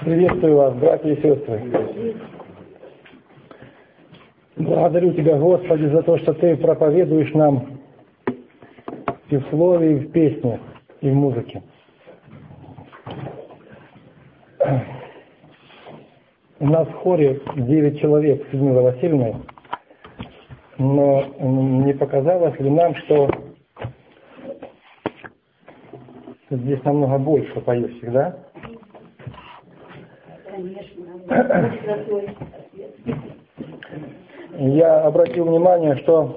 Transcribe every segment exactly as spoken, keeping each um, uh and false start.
Приветствую вас, братья и сестры. Благодарю Тебя, Господи, за то, что Ты проповедуешь нам и в слове, и в песне, и в музыке. У нас в хоре девять человек с Людмилой Васильевной, но не показалось ли нам, что здесь намного больше поющих, да? Я обратил внимание, что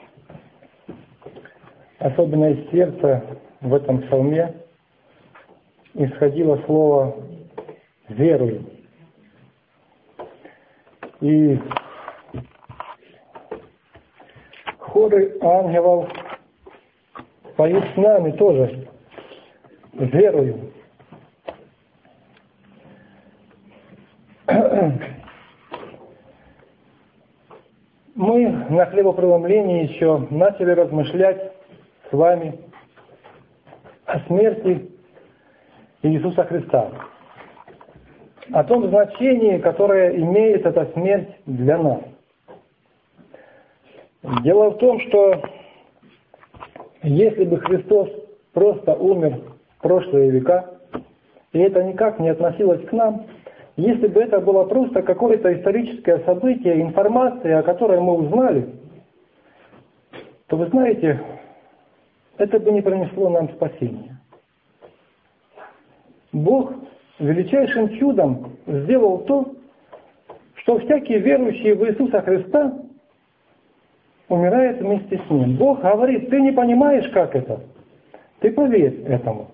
особенно из сердца в этом псалме исходило слово «веруй». И хоры ангелов поют с нами тоже «верую». Мы на хлебопреломлении еще начали размышлять с вами о смерти Иисуса Христа, о том значении, которое имеет эта смерть для нас. Дело в том, что если бы Христос просто умер в прошлые века, и это никак не относилось к нам, если бы это было просто какое-то историческое событие, информация, о которой мы узнали, то вы знаете, это бы не принесло нам спасения. Бог величайшим чудом сделал то, что всякий верующий в Иисуса Христа умирает вместе с Ним. Бог говорит: ты не понимаешь, как это? Ты поверь этому.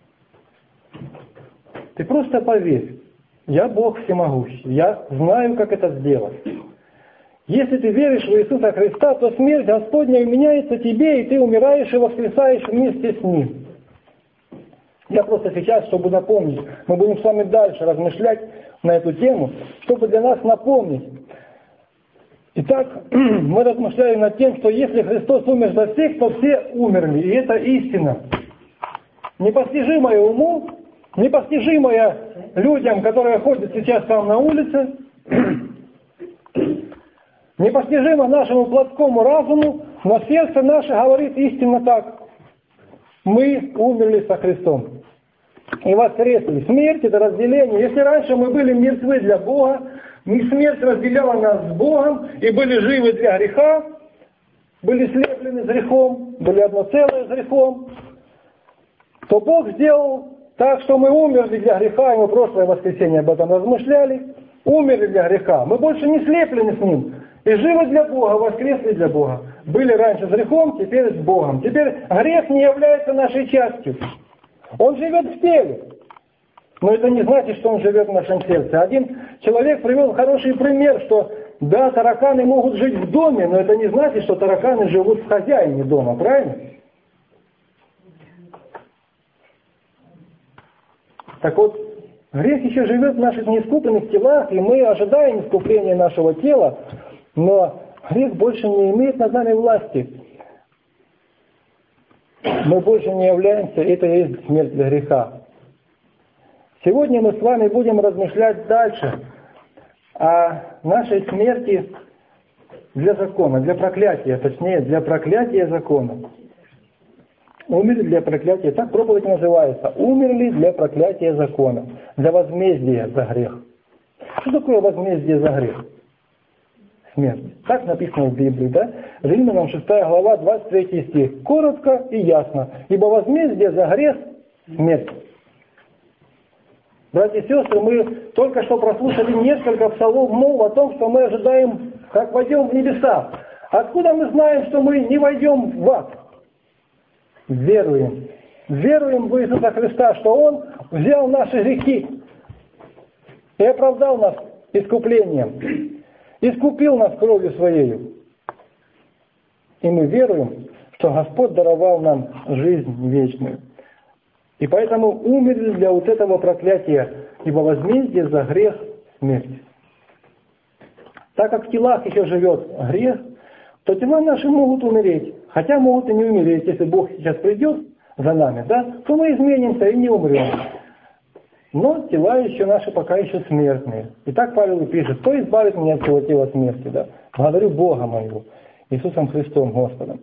Ты просто поверь. Я Бог всемогущий, я знаю, как это сделать. Если ты веришь в Иисуса Христа, то смерть Господня меняется тебе, и ты умираешь и воскресаешь вместе с Ним. Я просто сейчас, чтобы напомнить, мы будем с вами дальше размышлять на эту тему, чтобы для нас напомнить. Итак, мы размышляем над тем, что если Христос умер за всех, то все умерли, и это истина. Непостижимая уму, непостижимая людям, которые ходят сейчас там на улице, непостижимо нашему плотскому разуму, но сердце наше говорит истинно так. Мы умерли со Христом и воскресли. Смерть — это разделение. Если раньше мы были мертвы для Бога, смерть разделяла нас с Богом и были живы для греха, были слеплены с грехом, были одно целое с грехом, то Бог сделал так, что мы умерли для греха, и мы в прошлое воскресенье об этом размышляли, умерли для греха. Мы больше не слеплены с Ним, и живы для Бога, воскресли для Бога. Были раньше с грехом, теперь с Богом. Теперь грех не является нашей частью. Он живет в теле. Но это не значит, что он живет в нашем сердце. Один человек привел хороший пример, что да, тараканы могут жить в доме, но это не значит, что тараканы живут в хозяине дома, правильно? Так вот, грех еще живет в наших неискупленных телах, и мы ожидаем искупления нашего тела, но грех больше не имеет над нами власти. Мы больше не являемся, это и есть смерть для греха. Сегодня мы с вами будем размышлять дальше о нашей смерти для закона, для проклятия, точнее, для проклятия закона. Умерли для проклятия, так проповедь называется. Умерли для проклятия закона, для возмездия за грех. Что такое возмездие за грех? Смерть. Так написано в Библии, да? Римлянам шестая глава, двадцать третий стих. Коротко и ясно. Ибо возмездие за грех — смерть. Братья и сестры, мы только что прослушали несколько псалмов о том, что мы ожидаем, как войдем в небеса. Откуда мы знаем, что мы не войдем в ад? Веруем. Веруем в Иисуса Христа, что Он взял наши грехи и оправдал нас искуплением, искупил нас кровью Своею. И мы веруем, что Господь даровал нам жизнь вечную. И поэтому умерли для вот этого проклятия, ибо возмездие за грех — смерть. Так как в телах еще живет грех, то тела наши могут умереть, хотя могут и не умереть. Если Бог сейчас придет за нами, да, то мы изменимся и не умрем. но тела еще наши пока еще смертные. И так Павел и пишет: кто избавит меня от всего тела смерти? Да? Благодарю Бога моего, Иисусом Христом, Господом.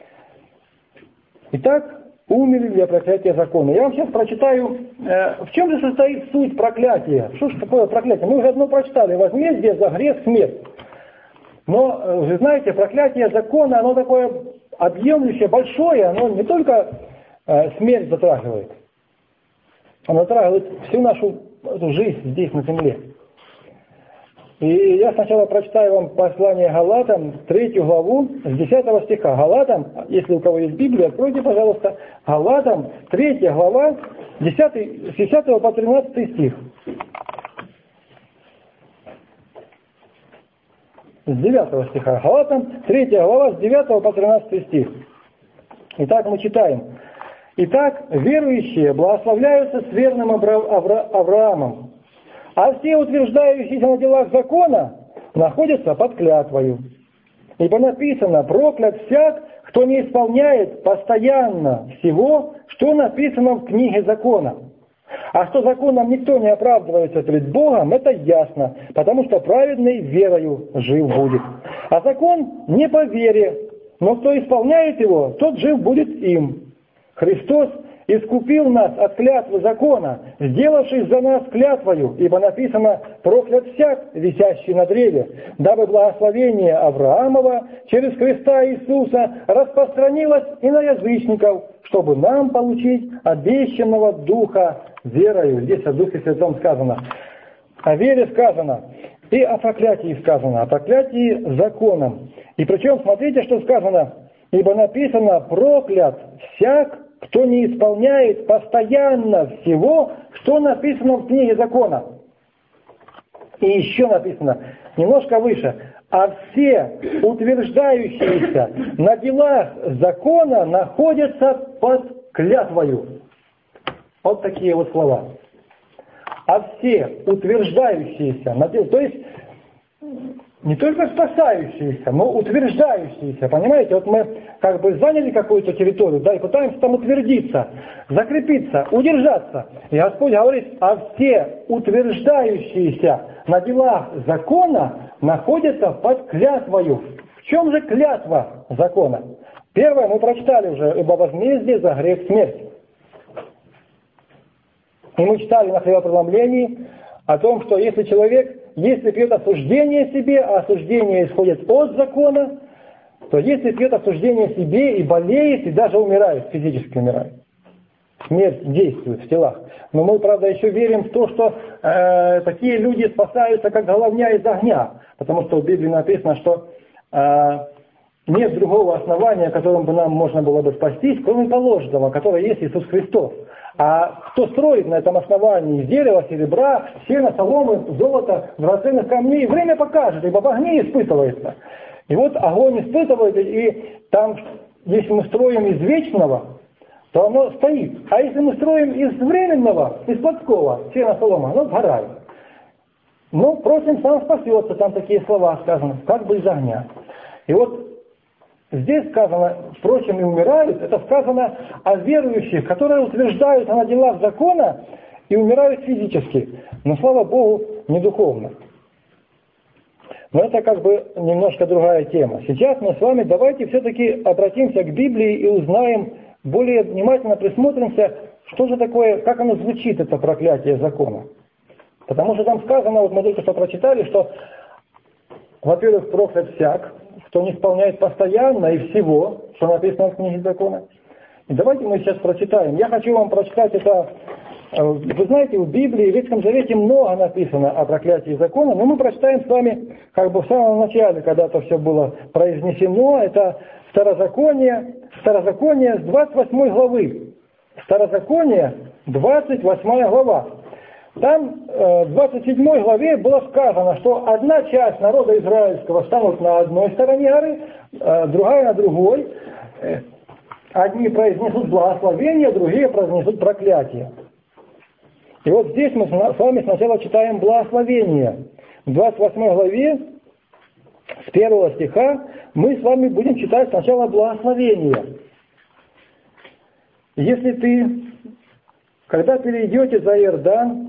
Итак, умерли для проклятия закона. Я вам сейчас прочитаю, э, в чем же состоит суть проклятия. Что же такое проклятие? Мы уже одно прочитали: возмездие за грех смерть. Но, вы знаете, проклятие закона, оно такое объемлющее, большое, оно не только э, смерть затрагивает, оно затрагивает всю нашу эту жизнь здесь, на земле. И я сначала прочитаю вам послание Галатам, третью главу, с десятого стиха. Галатам, если у кого есть Библия, откройте, пожалуйста, Галатам, третья глава, десятый, с десятого по тринадцатый стих. С девятого стиха. Галатам, третья глава, с девятого по тринадцатый стих. Итак, мы читаем. Итак, верующие благословляются с верным Авра- Авра- Авраамом, а все утверждающиеся на делах закона находятся под клятвою. Ибо написано: проклят всяк, кто не исполняет постоянно всего, что написано в книге закона. А что законом никто не оправдывается перед Богом, это ясно, потому что праведный верою жив будет. А закон не по вере, но кто исполняет его, тот жив будет им. Христос искупил нас от клятвы закона, сделавшись за нас клятвою, ибо написано: проклят всяк, висящий на древе, дабы благословение Авраамова через Христа Иисуса распространилось и на язычников, чтобы нам получить обещанного Духа верою. Здесь о Духе Святом сказано. О вере сказано. И о проклятии сказано. О проклятии законом. И причем, смотрите, что сказано. Ибо написано: проклят всяк, кто не исполняет постоянно всего, что написано в книге закона. И еще написано, немножко выше: а все утверждающиеся на делах закона находятся под клятвою. Вот такие вот слова. А все утверждающиеся на делах, то есть не только спасающиеся, но утверждающиеся. Понимаете, вот мы как бы заняли какую-то территорию, да, и пытаемся там утвердиться, закрепиться, удержаться. И Господь говорит: а все утверждающиеся на делах закона находятся под клятвою. В чем же клятва закона? Первое мы прочитали уже: ибо возмездие за грех смерть. И мы читали на хлебопреломлении о том, что если человек, если пьет осуждение себе, а осуждение исходит от закона, то если пьет осуждение себе и болеет, и даже умирает, физически умирает. Смерть действует в телах. Но мы, правда, еще верим в то, что э, такие люди спасаются, как головня из огня. Потому что в Библии написано, что э, нет другого основания, которым бы нам можно было бы спастись, кроме положенного, которое есть Иисус Христос. А кто строит на этом основании из дерева, серебра, сена, соломы, золота, драгоценных камней, время покажет, ибо в огне испытывается. И вот огонь испытывает, и там, если мы строим из вечного, то оно стоит. А если мы строим из временного, из плотского, сена, солома, оно сгорает. Ну, просим, сам спасется, там такие слова сказаны, как бы из огня. И вот здесь сказано: впрочем, и умирают, это сказано о верующих, которые утверждаются на делах закона и умирают физически, но, слава Богу, не духовно. Но это как бы немножко другая тема. Сейчас мы с вами давайте все-таки обратимся к Библии и узнаем, более внимательно присмотримся, что же такое, как оно звучит, это проклятие закона. Потому что там сказано, вот мы только что прочитали, что, во-первых, проклят всяк, кто не исполняет постоянно и всего, что написано в книге закона. И давайте мы сейчас прочитаем. Я хочу вам прочитать это. Вы знаете, в Библии, в Ветхом Завете много написано о проклятии закона, но мы прочитаем с вами как бы в самом начале, когда это все было произнесено. Это Второзаконие, Второзаконие с двадцать восьмой главы. Второзаконие, двадцать восьмая глава. Там в двадцать седьмой главе было сказано, что одна часть народа израильского станут на одной стороне горы, другая на другой. Одни произнесут благословение, другие произнесут проклятие. И вот здесь мы с вами сначала читаем благословение. В двадцать восьмой главе с первого стиха мы с вами будем читать сначала благословение. Если ты, когда перейдете за Иордан,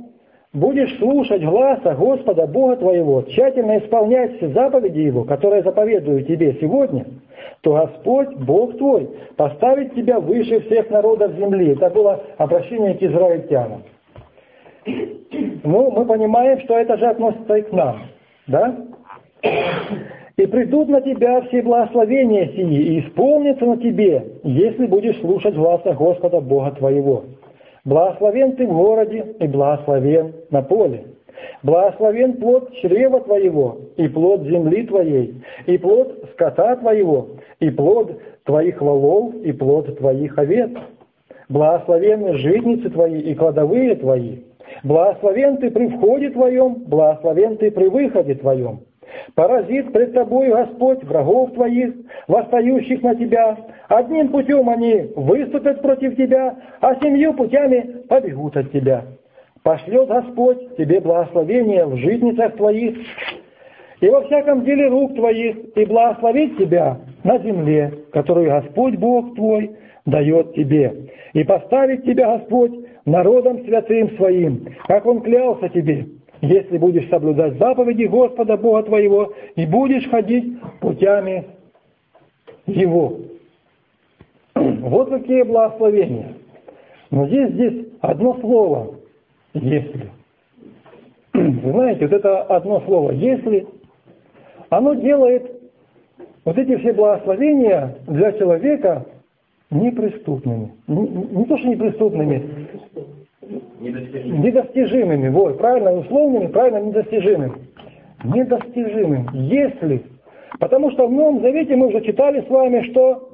будешь слушать гласа Господа Бога твоего, тщательно исполнять все заповеди Его, которые заповедую тебе сегодня, то Господь, Бог твой, поставит тебя выше всех народов земли. Это было обращение к израильтянам. Ну, мы понимаем, что это же относится и к нам. Да? «И придут на тебя все благословения сии, и исполнятся на тебе, если будешь слушать гласа Господа Бога твоего. Благословен ты в городе, и благословен на поле. Благословен плод чрева твоего, и плод земли твоей, и плод скота твоего, и плод твоих волов, и плод твоих овец. Благословенны житницы твои и кладовые твои. Благословен ты при входе твоем, благословен ты при выходе твоем. Поразит пред тобой Господь врагов твоих, восстающих на тебя. Одним путем они выступят против тебя, а семью путями побегут от тебя. Пошлет Господь тебе благословение в житницах твоих и во всяком деле рук твоих, и благословит тебя на земле, которую Господь Бог твой дает тебе. И поставит тебя Господь народом святым своим, как Он клялся тебе, если будешь соблюдать заповеди Господа Бога твоего и будешь ходить путями Его». Вот какие благословения. Но здесь, здесь одно слово «если». Вы знаете, вот это одно слово «если», оно делает вот эти все благословения для человека неприступными. Не, не то, что неприступными, Недостижимыми. недостижимыми. Вот, правильно, условными, правильно, недостижимыми. Недостижимым. Если. Потому что в Новом Завете мы уже читали с вами, что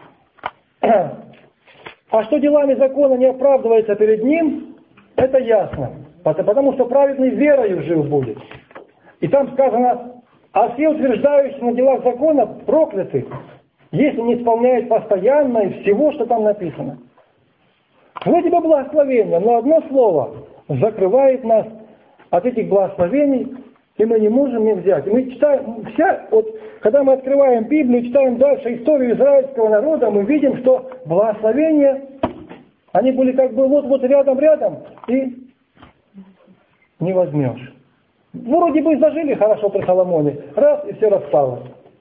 а что делами закона не оправдывается перед ним, это ясно. Потому что праведный верою жив будет. И там сказано, а все утверждающие на делах закона прокляты, если не исполняют постоянно и всего, что там написано. Вроде бы благословение, но одно слово закрывает нас от этих благословений, и мы не можем их взять. И мы читаем, вся, вот, когда мы открываем Библию, читаем дальше историю израильского народа, мы видим, что благословения, они были как бы вот-вот рядом-рядом, и не возьмешь. Вроде бы зажили хорошо при Соломоне, раз, и все распалось.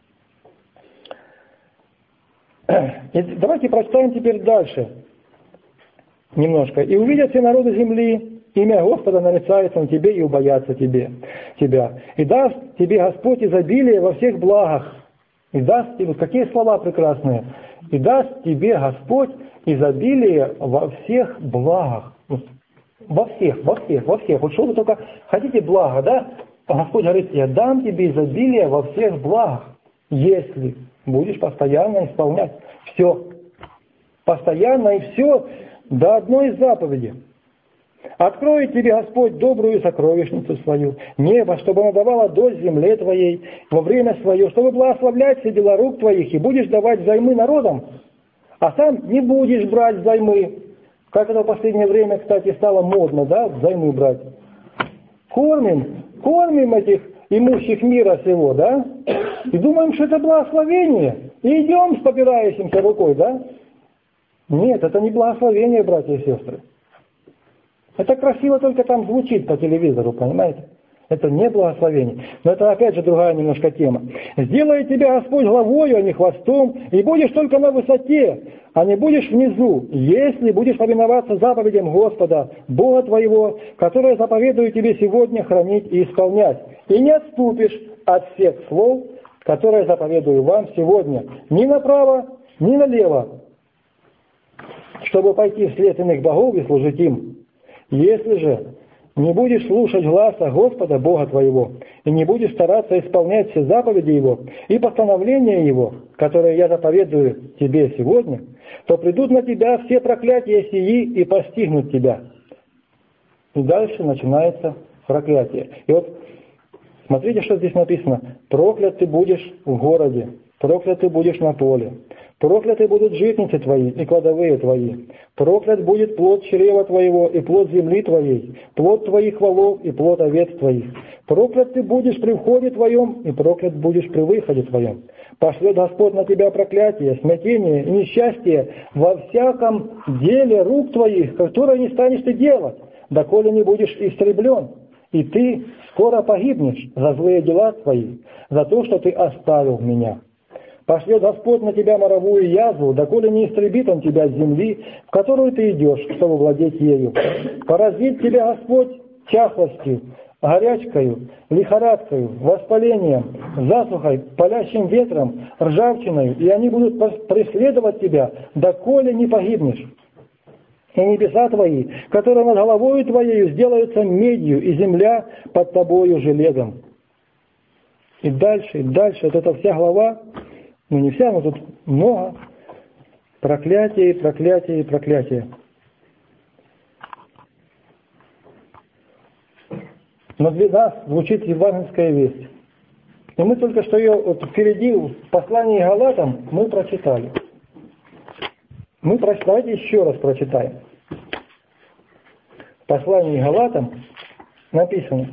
И давайте прочитаем теперь дальше немножко. «И увидят все народы земли, имя Господа нарицается на тебе и убоятся тебе, тебя. И даст тебе Господь изобилие во всех благах». И даст тебе, какие слова прекрасные. «И даст тебе Господь изобилие во всех благах». Во всех, во всех, во всех. Вот что вы только хотите блага, да? А Господь говорит, я дам тебе изобилие во всех благах, если будешь постоянно исполнять все. Постоянно и все до одной из заповедей. «Откроет тебе Господь добрую сокровищницу свою, небо, чтобы оно давало дождь земле твоей во время свое, чтобы благословлять все дела рук твоих, и будешь давать взаймы народам, а сам не будешь брать взаймы». Как это в последнее время, кстати, стало модно, да, взаймы брать. Кормим, кормим этих имущих мира сего, да, и думаем, что это благословение, и идем с попирающимся рукой, да. Нет, это не благословение, братья и сестры. Это красиво только там звучит по телевизору, понимаете? Это не благословение. Но это опять же другая немножко тема. «Сделает тебя Господь главою, а не хвостом, и будешь только на высоте, а не будешь внизу, если будешь повиноваться заповедям Господа, Бога твоего, которые заповедую тебе сегодня хранить и исполнять. И не отступишь от всех слов, которые заповедую вам сегодня, ни направо, ни налево, чтобы пойти вслед иных богов и служить им. Если же не будешь слушать гласа Господа Бога твоего, и не будешь стараться исполнять все заповеди Его и постановления Его, которые я заповедую тебе сегодня, то придут на тебя все проклятия сии и постигнут тебя». И дальше начинается проклятие. И вот смотрите, что здесь написано. «Проклят ты будешь в городе, проклят ты будешь на поле, прокляты будут житницы твои и кладовые твои. Проклят будет плод чрева твоего и плод земли твоей, плод твоих волов и плод овец твоих. Проклят ты будешь при входе твоем, и проклят будешь при выходе твоем. Пошлет Господь на тебя проклятие, смятение и несчастье во всяком деле рук твоих, которое не станешь ты делать. доколе не будешь истреблен, и ты скоро погибнешь за злые дела твои, за то, что ты оставил меня. Пошлет Господь на тебя моровую язву, доколе не истребит Он тебя с земли, в которую ты идешь, чтобы владеть ею. Поразит тебя Господь чахлостью, горячкою, лихорадкою, воспалением, засухой, палящим ветром, ржавчиной, и они будут преследовать тебя, доколе не погибнешь. И небеса твои, которые над головою твоею, сделаются медью, и земля под тобою железом. И дальше, и дальше, вот эта вся глава, ну не вся, но тут много, проклятие, проклятие, проклятие. Но для нас звучит евангельская весть. И мы только что ее вот впереди, в послании Галатам, мы прочитали. Мы прочитали, давайте еще раз прочитаем. В послании Галатам написано: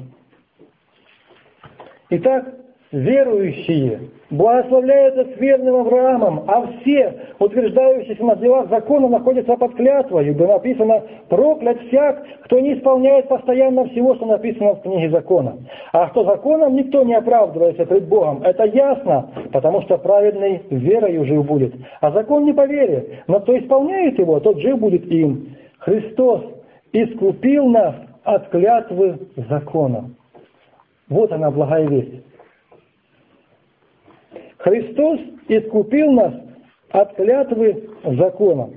«Итак, верующие благословляются с верным Авраамом, а все, утверждающиеся на делах закона, находятся под клятвою, ибо написано: проклят всяк, кто не исполняет постоянно всего, что написано в книге закона. А кто законом, никто не оправдывается пред Богом. Это ясно, потому что праведный верою жив будет. А закон не по вере, но кто исполняет его, тот жив будет им. Христос искупил нас от клятвы закона». Вот она, благая весть. Христос искупил нас от клятвы закона.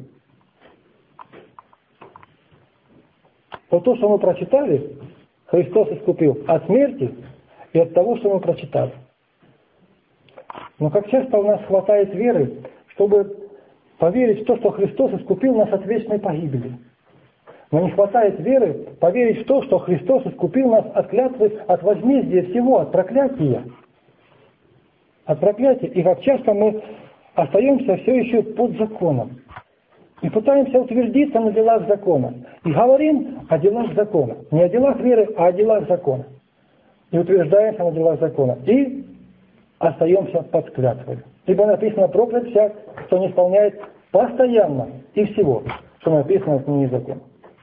Вот то, что мы прочитали, Христос искупил от смерти и от того, что мы прочитали. Но как часто у нас хватает веры, чтобы поверить в то, что Христос искупил нас от вечной погибели. Но не хватает веры поверить в то, что Христос искупил нас от клятвы, от возмездия всего, от проклятия. От проклятия. И как часто мы остаемся все еще под законом. И пытаемся утвердиться на делах закона. И говорим о делах закона. Не о делах веры, а о делах закона. И утверждаемся на делах закона. И остаемся под клятвой. Ибо написано: проклят всяк, кто не исполняет постоянно и всего, что написано в книге закона.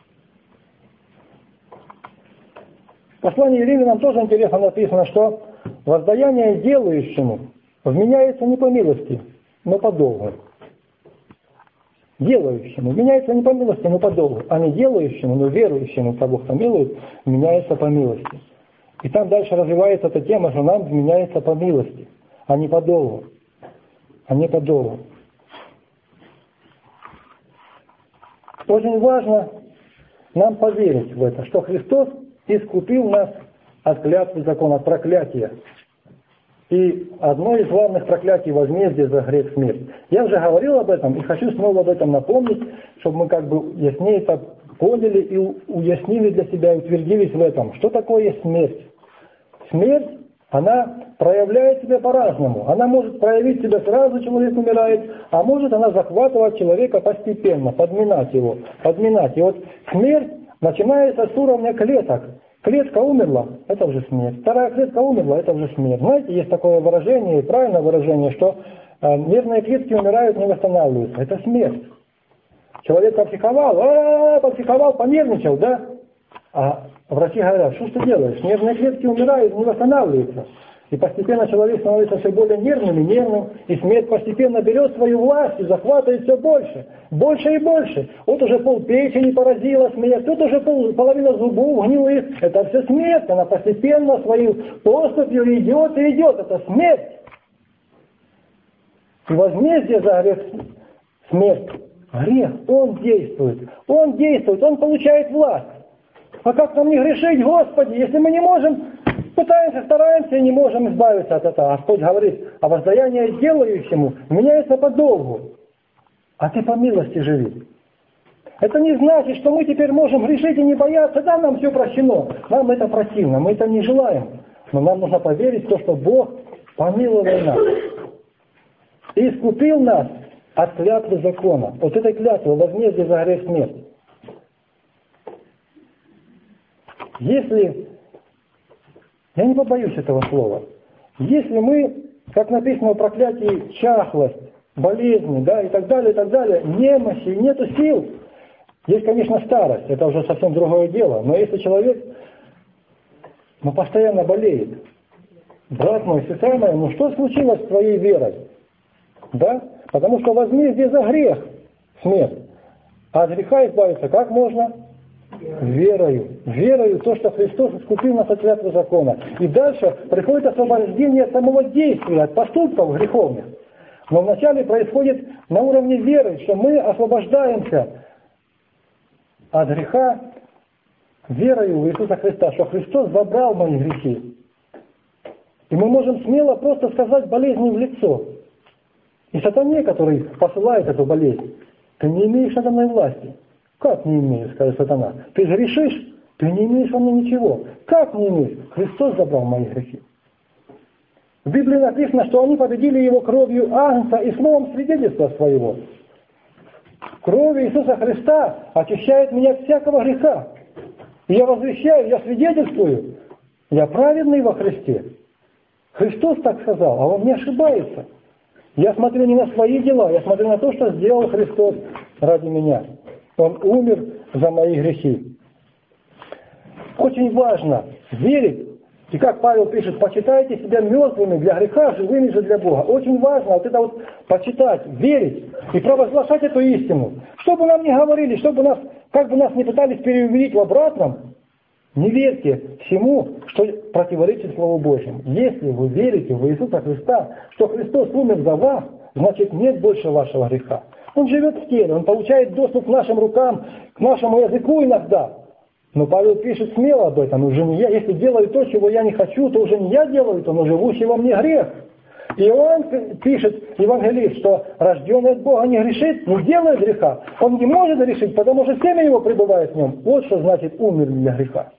В послании Римлянам тоже интересно написано, что воздаяние делающему вменяется не по милости, но по долгу. Делающему вменяется не по милости, но по долгу. А не делающему, но верующему, того, кто милует, вменяется по милости. И там дальше развивается эта тема, что нам вменяется по милости, а не по долгу. А не по долгу. Очень важно нам поверить в это, что Христос искупил нас от клятвы закона, от проклятия. И одно из главных проклятий — возмездие за грех — смерть. Я уже говорил об этом и хочу снова об этом напомнить, чтобы мы как бы яснее это поняли и уяснили для себя, и утвердились в этом. Что такое смерть? Смерть, она проявляет себя по-разному. Она может проявить себя сразу, человек умирает, а может она захватывать человека постепенно, подминать его, подминать. И вот смерть начинается с уровня клеток. Клетка умерла — это уже смерть. Вторая клетка умерла — это уже смерть. Знаете, есть такое выражение, правильное выражение, что э, нервные клетки умирают, не восстанавливаются. Это смерть. Человек попсиховал, а-а-а, попсиховал, понервничал, да? А врачи говорят: что ж ты делаешь? Нервные клетки умирают, не восстанавливаются. И постепенно человек становится все более нервным и нервным, и смерть постепенно берет свою власть и захватывает все больше, больше и больше. Вот уже пол печени поразила смерть, тут уже пол, половина зубов гнилых. Это все смерть, она постепенно свою поступью идет и идет. Это смерть. И возмездие за грех — смерть. Грех, он действует, он действует, он получает власть. А как нам не грешить, Господи, если мы не можем... Пытаемся, стараемся и не можем избавиться от этого. Господь говорит: а воздаяние делающему меняется по долгу, а ты по милости живи. Это не значит, что мы теперь можем грешить и не бояться. Да, нам все прощено. Нам это противно, мы это не желаем. Но нам нужно поверить в то, что Бог помиловал нас и искупил нас от клятвы закона. Вот этой клятвы, возмездие за грех — смерть. Если... Я не побоюсь этого слова. Если мы, как написано в проклятии, чахлость, болезни, да, и так далее, и так далее, немощи, нету сил, Есть, конечно, старость, это уже совсем другое дело, но если человек ну, постоянно болеет, брат мой, сестра моя, ну что случилось с твоей верой? Да? Потому что возмездие за грех — смерть. А от греха избавиться как можно? Верою. Верою то, что Христос искупил нас от клятвы закона. И дальше приходит освобождение от самого действия, от поступков греховных. Но вначале происходит на уровне веры, что мы освобождаемся от греха верою в Иисуса Христа, что Христос забрал мои грехи. И мы можем смело просто сказать болезни в лицо. И сатане, который посылает эту болезнь: ты не имеешь надо мной власти. Как не имеешь, скажет сатана. Ты грешишь, ты не имеешь во мне ничего. Как не имеешь? Христос забрал мои грехи. В Библии написано, что они победили его кровью Агнца и словом свидетельства своего. Кровь Иисуса Христа очищает меня от всякого греха. И я возвещаю, я свидетельствую, я праведный во Христе. Христос так сказал, а он не ошибается. Я смотрю не на свои дела, я смотрю на то, что сделал Христос ради меня. Он умер за мои грехи. Очень важно верить, и как Павел пишет, почитайте себя мертвыми для греха, живыми же для Бога. Очень важно вот это вот почитать, верить и провозглашать эту истину. Что бы нам ни говорили, чтобы нас, как бы нас не пытались переубедить в обратном, не верьте всему, что противоречит Слову Божьему. Если вы верите в Иисуса Христа, что Христос умер за вас, значит нет больше вашего греха. Он живет в теле, он получает доступ к нашим рукам, к нашему языку иногда. Но Павел пишет смело об этом, уже не я. Если делаю то, чего я не хочу, то уже не я делаю, то но живущий во мне грех. И Иоанн пишет, евангелист, что рожденный от Бога не грешит, не делает греха. Он не может грешить, потому что семя его пребывает в нем. Вот что значит умер для греха.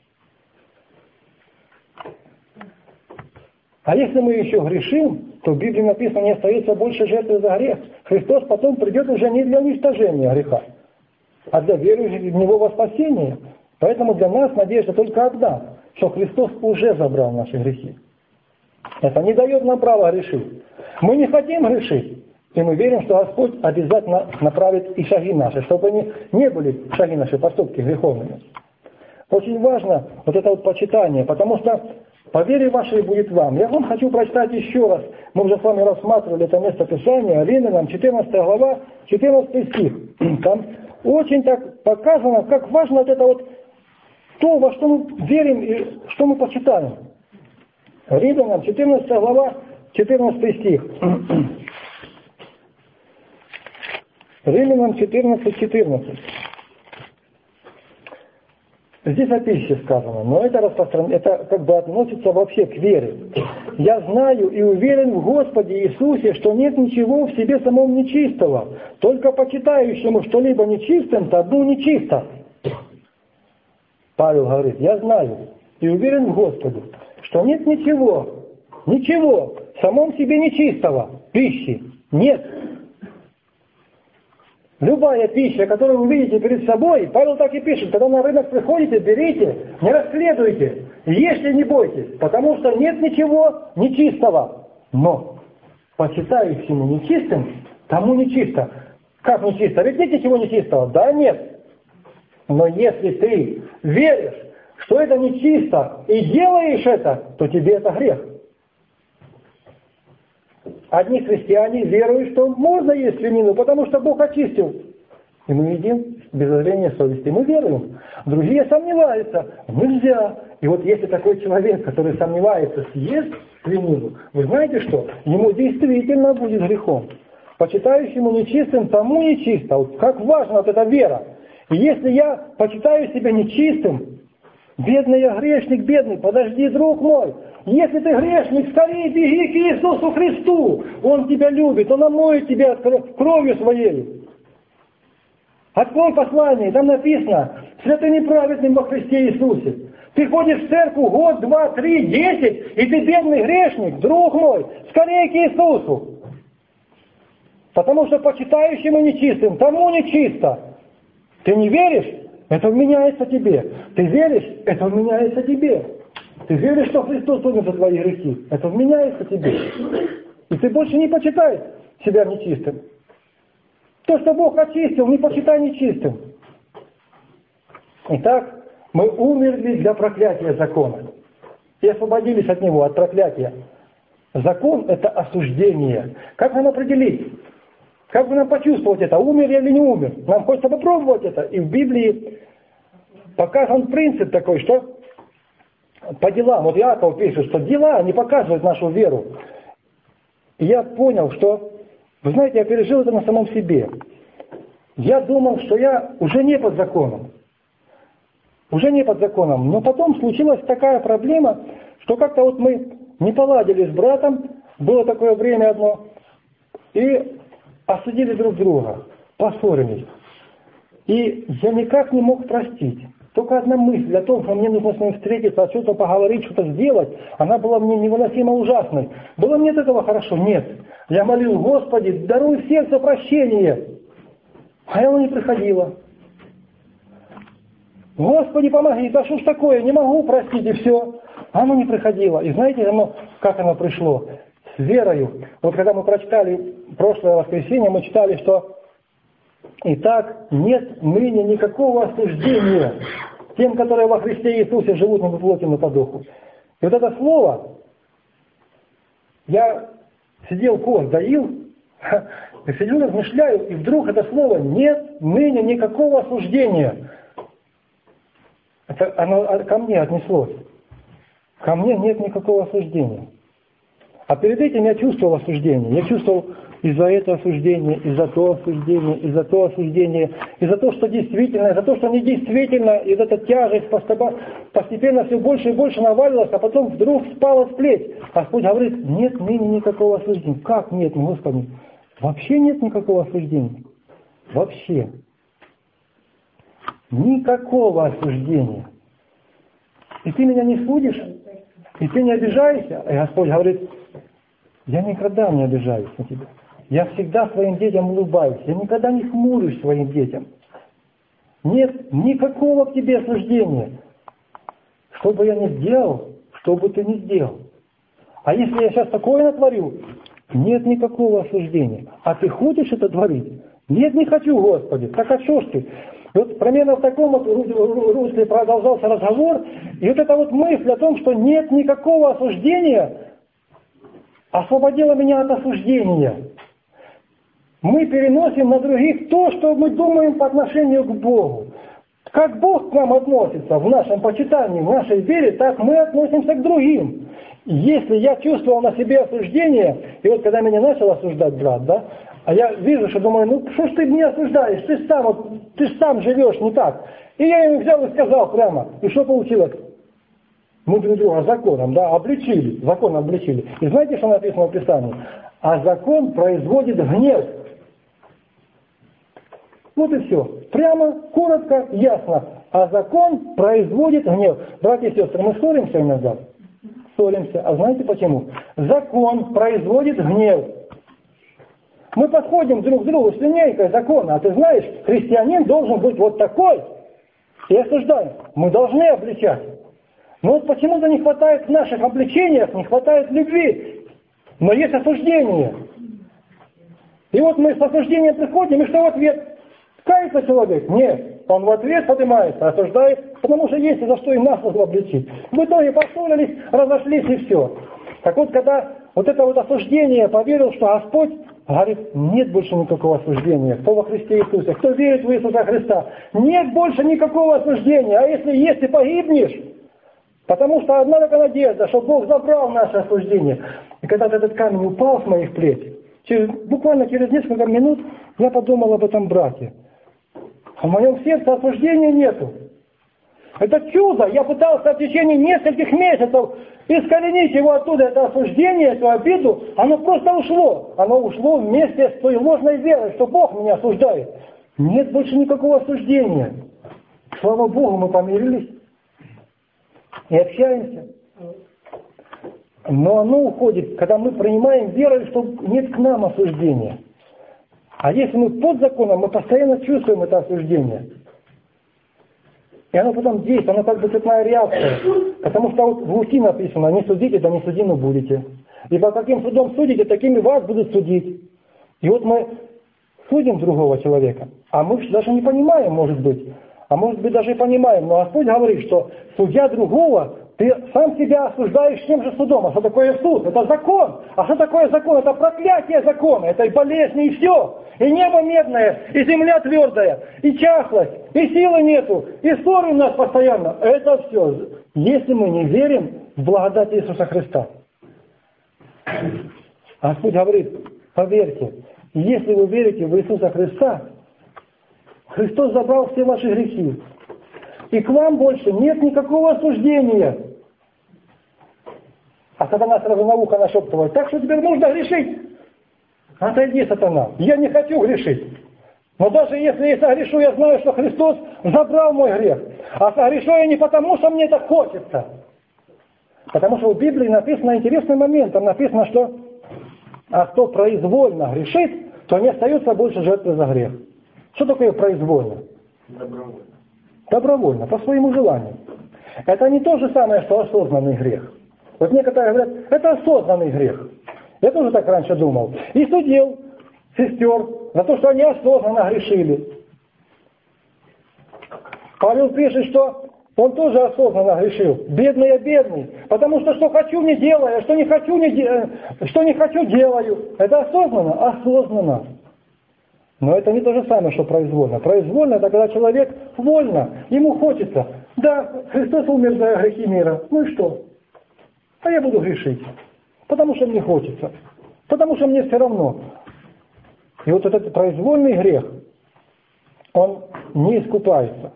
А если мы еще грешим, то в Библии написано, не остается больше жертвы за грех. Христос потом придет уже не для уничтожения греха, а для верующих в Него во спасение. Поэтому для нас надежда только одна, что Христос уже забрал наши грехи. Это не дает нам права грешить. Мы не хотим грешить, и мы верим, что Господь обязательно направит и шаги наши, чтобы они не были шаги наши поступки греховными. Очень важно вот это вот почитание, потому что по вере вашей будет вам. Я вам хочу прочитать еще раз. Мы уже с вами рассматривали это место Писания, Римлянам, четырнадцатая глава, четырнадцатый стих. Там очень так показано, как важно вот это вот то, во что мы верим и что мы почитаем. Римлянам, четырнадцатая глава, четырнадцатый стих. Римлянам четырнадцать, четырнадцать. Здесь о пище сказано, но это, распростран... это как бы относится вообще к вере. «Я знаю и уверен в Господе Иисусе, что нет ничего в себе самом нечистого, только почитающему что-либо нечистым, тому нечисто». Павел говорит, я знаю и уверен в Господе, что нет ничего, ничего в самом себе нечистого, пищи нет. Любая пища, которую вы видите перед собой, Павел так и пишет, когда на рынок приходите, берите, не расследуйте, ешьте, не бойтесь, потому что нет ничего нечистого. Но почитающему нечистым, тому нечисто. Как нечисто? Ведь нет ничего нечистого? Да, нет. Но если ты веришь, что это нечисто, и делаешь это, то тебе это грех. Одни христиане веруют, что можно есть свинину, потому что Бог очистил. И мы едим без зазрения совести. Мы веруем. Другие сомневаются. Нельзя. И вот если такой человек, который сомневается, съест свинину, вы знаете что? Ему действительно будет грехом. Почитающему нечистым, тому нечисто. Вот как важна вот эта вера. И если я почитаю себя нечистым, бедный я грешник, бедный, подожди, друг мой. Если ты грешник, скорее беги к Иисусу Христу. Он тебя любит, Он омоет тебя кровью своей. Открой послание, там написано, святый неправедный во Христе Иисусе. Ты ходишь в церковь год, два, три, десять, и ты бедный грешник, друг мой, скорее к Иисусу. Потому что почитающему нечистым, тому нечисто. Ты не веришь? Это вменяется тебе. Ты веришь? Это вменяется тебе. Ты веришь, что Христос умер за твои грехи? Это вменяется тебе. И ты больше не почитай себя нечистым. То, что Бог очистил, не почитай нечистым. Итак, мы умерли для проклятия закона и освободились от него, от проклятия. Закон – это осуждение. Как нам определить? Как бы нам почувствовать это, умер я или не умер? Нам хочется попробовать это. И в Библии показан принцип такой, что по делам, вот Иаков пишет, что дела не показывают нашу веру. И я понял, что, вы знаете, я пережил это на самом себе. Я думал, что я уже не под законом. Уже не под законом. Но потом случилась такая проблема, что как-то вот мы не поладили с братом, было такое время одно, и осудили друг друга, поссорились. И я никак не мог простить. Только одна мысль о том, что мне нужно с ним встретиться, что-то поговорить, что-то сделать, она была мне невыносимо ужасной. Было мне от этого хорошо? Нет. Я молил: Господи, даруй в сердце прощение. А оно не приходило. Господи, помоги, да что ж такое, не могу простить, и все. Оно не приходило. И знаете, оно, как оно пришло? С верою. Вот когда мы прочитали прошлое воскресенье, мы читали, что «Итак, нет ныне никакого осуждения тем, которые во Христе Иисусе живут не по плоти, но по духу». И вот это слово, я сидел, коз доил, и сидел, размышляю, и вдруг это слово «нет ныне никакого осуждения». Это оно ко мне отнеслось. Ко мне нет никакого осуждения. А перед этим я чувствовал осуждение. Я чувствовал и за это осуждение, и за то осуждение, и за то осуждение, и за то, что действительно, и за то, что недействительно, и вот эта тяжесть постепенно все больше и больше навалилась, а потом вдруг спала с плеч. Господь говорит: нет ныне никакого осуждения. Как нет, Господи? Вообще нет никакого осуждения. Вообще. Никакого осуждения. И ты меня не судишь, и ты не обижаешься. И Господь говорит: я никогда не обижаюсь на тебя. Я всегда своим детям улыбаюсь. Я никогда не хмурюсь своим детям. Нет никакого к тебе осуждения. Что бы я ни сделал, что бы ты ни сделал. А если я сейчас такое натворю, нет никакого осуждения. А ты хочешь это творить? Нет, не хочу, Господи. Так а что ж ты? И вот примерно в таком вот русле продолжался разговор, и вот эта вот мысль о том, что нет никакого осуждения, освободила меня от осуждения. Мы переносим на других то, что мы думаем по отношению к Богу. Как Бог к нам относится в нашем почитании, в нашей вере, так мы относимся к другим. Если я чувствовал на себе осуждение, и вот когда меня начал осуждать брат, да, а я вижу, что думаю: ну что ж ты меня осуждаешь, ты сам, вот, ты сам живешь не так. И я ему взял и сказал прямо, и что получилось? Мы друг друга законом, да, обличили, законом обличили. И знаете, что написано в Писании? А закон производит гнев. Вот и все. Прямо, коротко, ясно. А закон производит гнев. Братья и сестры, мы ссоримся иногда? Ссоримся. А знаете почему? Закон производит гнев. Мы подходим друг к другу с линейкой закона. А ты знаешь, христианин должен быть вот такой. И осуждаем. Мы должны обличать. Но вот почему-то не хватает в наших обличениях, не хватает любви. Но есть осуждение. И вот мы с осуждением приходим, и что в ответ? Кается человек? Нет. Он в ответ поднимается, осуждает, потому что есть за что и нас обличить. В итоге поссорились, разошлись и все. Так вот, когда вот это вот осуждение поверил, что Господь говорит: нет больше никакого осуждения. Кто во Христе Иисусе, кто верит в Иисуса Христа, нет больше никакого осуждения. А если есть, ты погибнешь. Потому что одна только надежда, что Бог забрал наше осуждение. И когда этот камень упал с моих плеч, через, буквально через несколько минут я подумал об этом брате. А в моем сердце осуждения нету. Это чудо! Я пытался в течение нескольких месяцев искоренить его оттуда, это осуждение, эту обиду. Оно просто ушло. Оно ушло вместе с той ложной верой, что Бог меня осуждает. Нет больше никакого осуждения. Слава Богу, мы помирились и общаемся. Но оно уходит, когда мы принимаем верой, что нет к нам осуждения. А если мы под законом, мы постоянно чувствуем это осуждение. И оно потом действует, оно как бы цепная реакция. Потому что вот в Луки написано: не судите, да не судимы будете. Ибо каким судом судите, такими вас будут судить. И вот мы судим другого человека, а мы даже не понимаем, может быть. А может быть даже и понимаем, но Господь говорит, что судья другого, ты сам себя осуждаешь тем же судом. А что такое суд? Это закон. А что такое закон? Это проклятие закона, это и болезни, и все. И небо медное, и земля твердая, и чахлость, и силы нету, и ссоры у нас постоянно. Это все, если мы не верим в благодать Иисуса Христа. Господь говорит, поверьте, если вы верите в Иисуса Христа, Христос забрал все ваши грехи. И к вам больше нет никакого осуждения. А сатана сразу на ухо нашептывает, так что теперь нужно грешить. Отойди, сатана, я не хочу грешить. Но даже если я согрешу, я знаю, что Христос забрал мой грех. А согрешу я не потому, что мне так хочется. Потому что в Библии написано интересный момент. Там написано, что а кто произвольно грешит, то не остается больше жертвы за грех. Что такое произвольно? Добровольно. Добровольно, по своему желанию. Это не то же самое, что осознанный грех. Вот некоторые говорят, это осознанный грех. Я тоже так раньше думал. И судил сестер за то, что они осознанно грешили. Павел пишет, что он тоже осознанно грешил. Бедный я бедный. Потому что что хочу не делаю, а что не хочу не делаю, что не хочу делаю. Это осознанно? Осознанно. Но это не то же самое, что произвольно. Произвольно — это когда человек вольно, ему хочется. Да, Христос умер за грехи мира. Ну и что? А я буду грешить. Потому что мне хочется. Потому что мне все равно. И вот этот произвольный грех, он не искупается.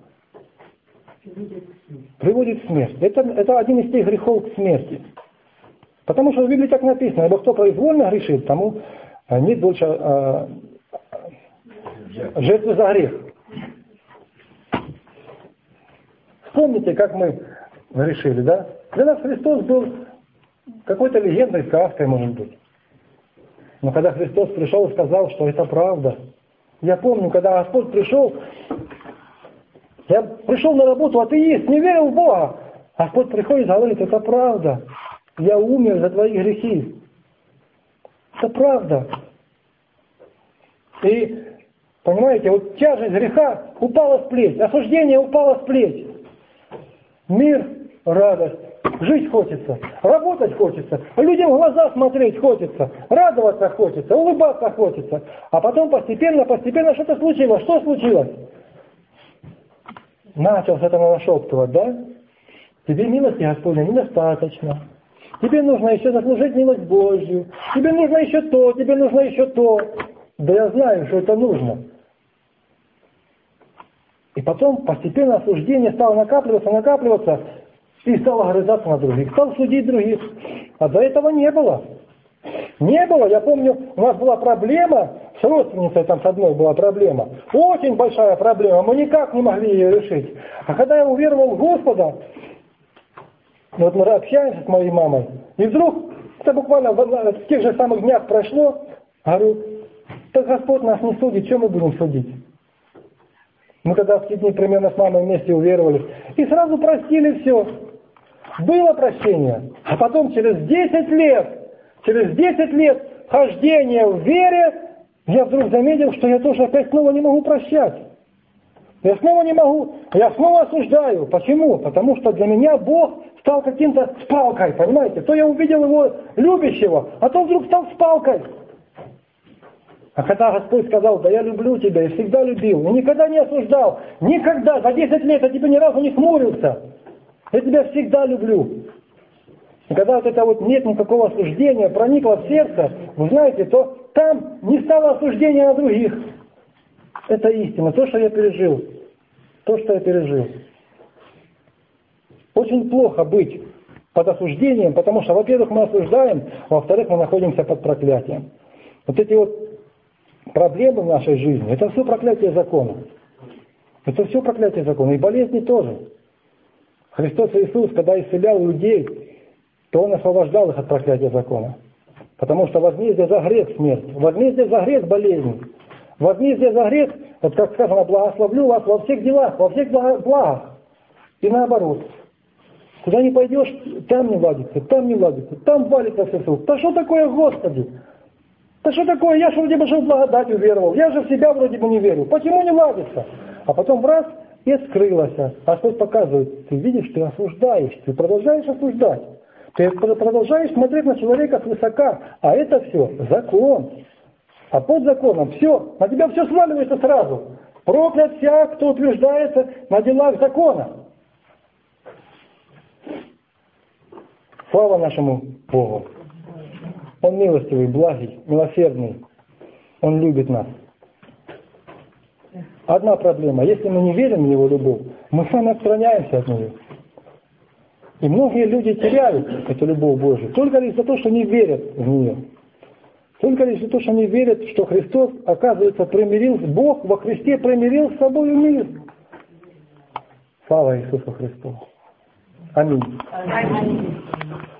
Приводит к смерти. Это, это один из тех грехов к смерти. Потому что в Библии так написано, ибо кто произвольно грешит, тому нет больше э, жертвы за грех. Вспомните, как мы грешили, да? Для нас Христос был какой-то легендой, сказкой, может быть. Но когда Христос пришел и сказал, что это правда, я помню, когда Господь пришел, я пришел на работу, атеист, не верил в Бога. Господь приходит и говорит, это правда. Я умер за твои грехи. Это правда. И, понимаете, вот тяжесть греха упала с плеч, осуждение упало с плеч. Мир, радость, жить хочется, работать хочется, людям в глаза смотреть хочется, радоваться хочется, улыбаться хочется. А потом постепенно, постепенно что-то случилось. Что случилось? Начал сатана нашептывать, да? Тебе милости Господня недостаточно. Тебе нужно еще заслужить милость Божью. Тебе нужно еще то, тебе нужно еще то. Да я знаю, что это нужно. И потом постепенно осуждение стало накапливаться, накапливаться, и стало огрызаться на других, стал судить других. А до этого не было. Не было. Я помню, у нас была проблема, с родственницей там с одной была проблема. Очень большая проблема, мы никак не могли ее решить. А когда я уверовал в Господа, вот мы общаемся с моей мамой, и вдруг, это буквально в тех же самых днях прошло, говорю, так Господь нас не судит, что мы будем судить? Мы когда в те дни примерно с мамой вместе уверовали, и сразу простили все. Было прощение. А потом через десять лет, через десять лет хождения в вере, я вдруг заметил, что я тоже опять снова не могу прощать. Я снова не могу, я снова осуждаю. Почему? Потому что для меня Бог стал каким-то с палкой, понимаете? То я увидел его любящего, а то вдруг стал с палкой. А когда Господь сказал, да я люблю тебя, и всегда любил, и никогда не осуждал, никогда, за десять лет я тебе ни разу не хмурился, я тебя всегда люблю. И когда вот это вот нет никакого осуждения, проникло в сердце, вы знаете, то там не стало осуждения на других. Это истина, то, что я пережил, то, что я пережил. Очень плохо быть под осуждением, потому что, во-первых, мы осуждаем, а во-вторых, мы находимся под проклятием. Вот эти вот проблемы в нашей жизни, это все проклятие закона. Это все проклятие закона. И болезни тоже. Христос Иисус, когда исцелял людей, то Он освобождал их от проклятия закона. Потому что возмездие за грех смерть. Возмездие за грех болезнь. Возмездие за грех, вот как сказано, благословлю вас во всех делах, во всех благах. И наоборот. Куда не пойдешь, там не ладится, там не ладится, там валится все. Да что такое, Господи? Да что такое? Я же вроде бы жил в благодать уверовал. Я же в себя вроде бы не верю. Почему не ладится? А потом раз, и скрылась. Господь показывает, ты видишь, ты осуждаешь, ты продолжаешь осуждать. Ты продолжаешь смотреть на человека свысока, а это все закон. А под законом все, на тебя все сваливается сразу. Проклят всяк, кто утверждается на делах закона. Слава нашему Богу. Он милостивый, благий, милосердный. Он любит нас. Одна проблема. Если мы не верим в Его любовь, мы сами отстраняемся от нее. И многие люди теряют эту любовь Божию только лишь за то, что не верят в нее. Только лишь за то, что не верят, что Христос, оказывается, примирил, Бог во Христе примирил с собой мир. Слава Иисусу Христу. Аминь. Аминь.